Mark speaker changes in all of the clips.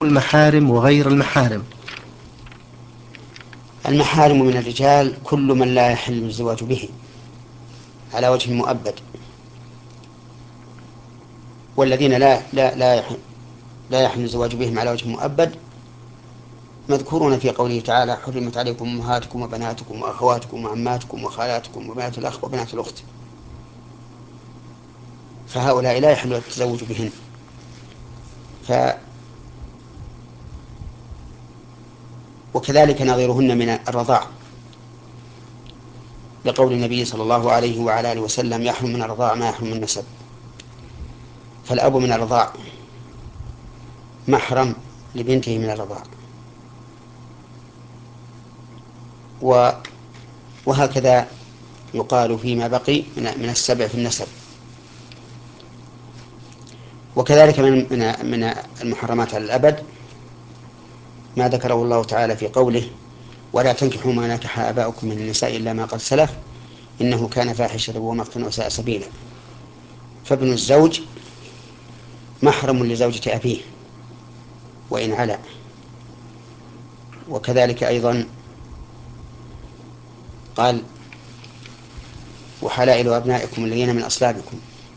Speaker 1: المحارم وغير المحارم.
Speaker 2: المحارم من الرجال كل من لا يحل الزواج به على وجه مؤبد، والذين لا يحل الزواج بهم على وجه مؤبد مذكورون في قوله تعالى: حرمت عليكم أمهاتكم وبناتكم وأخواتكم وعماتكم وخالاتكم وبنات الأخ وبنات الأخت، فهؤلاء لا يحل التزوج بهن. وكذلك نظيرهن من الرضاع، لقول النبي صلى الله عليه وعلى آله وسلم: يحرم من الرضاع ما يحرم من النسب. فالأب من الرضاع محرم لبنته من الرضاع، وهكذا يقال فيما بقي من السبع في النسب. وكذلك من المحرمات على الأبد ما ذكره الله تعالى في قوله: ولا تنكحوا ما نكح آباؤكم من النساء إلا ما قد سلف إنه كان فاحشة ومقتا وساء سبيلا. فابن الزوج محرم لزوجة أبيه وإن علا. وكذلك أيضا قال: وحلائل أبنائكم الذين من أصلابكم.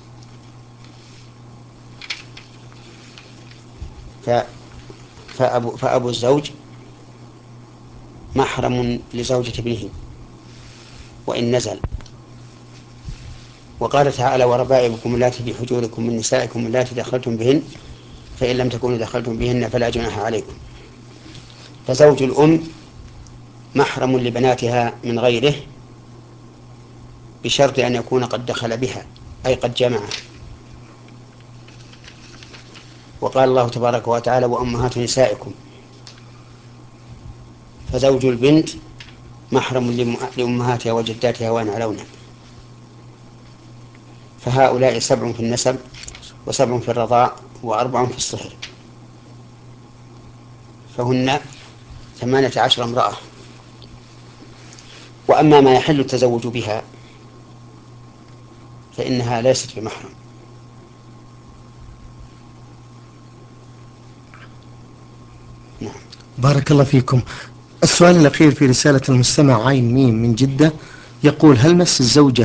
Speaker 2: فأبو الزوج محرم لزوجة ابنه وإن نزل. وقال تعالى: وربائبكم اللاتي في حجوركم من نسائكم اللاتي دخلتم بهن فإن لم تكونوا دخلتم بهن فلا جناح عليكم. فزوج الأم محرم لبناتها من غيره بشرط أن يكون قد دخل بها، أي قد جمع. وقال الله تبارك وتعالى: وأمهات نسائكم. فزوج البنت محرم لأمهاتها وجداتها وإن علونا. فهؤلاء 7 في النسب، و7 في الرضاع، و4 في الصهر، فهن 18 امرأة. وأما ما يحل التزوج بها فإنها ليست بمحرم. نعم.
Speaker 1: بارك الله فيكم. السؤال الأخير في رسالة المستمع عين ميم من جدة، يقول: هل مس الزوجة